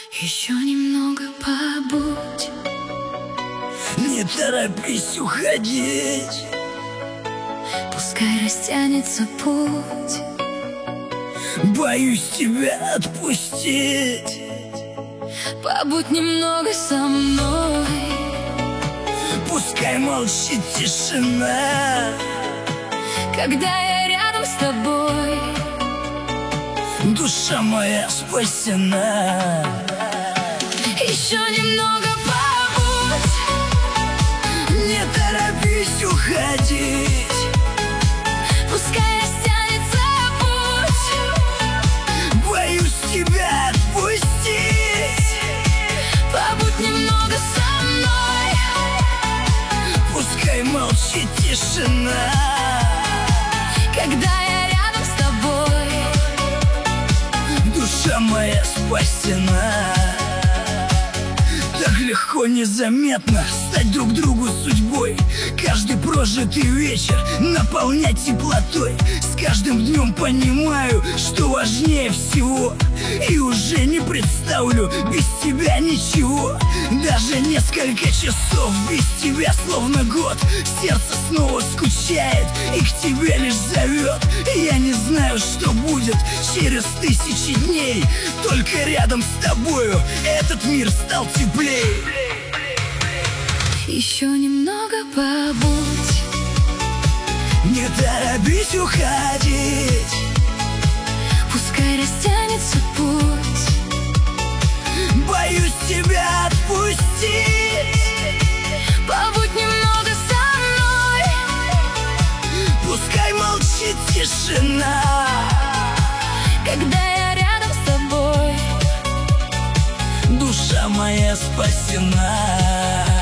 Еще немного побудь, не торопись уходить, пускай растянется путь. боюсь тебя отпустить. Побудь немного со мной, Пускай молчит тишина, когда я рядом с тобой. душа моя спасена. Еще немного побудь, Не торопись уходить, пускай растянется путь. боюсь тебя отпустить. Побудь немного со мной, Пускай молчит тишина, когда я рядом с тобой. душа моя спасена. Так легко, незаметно стать друг другу судьбой, каждый прожитый вечер наполнять теплотой. С каждым днем понимаю, что важнее всего, и уже не представлю без тебя ничего. Даже несколько часов без тебя словно год. Сердце снова скучает и к тебе лишь зовет. Я не знаю, что будет через 1000 дней, только рядом с тобою этот мир стал теплее. Еще немного побудь, Не торопись уходить, пускай растянется путь. боюсь тебя отпустить. Побудь немного со мной, Пускай молчит тишина, когда я рядом с тобой. душа моя спасена.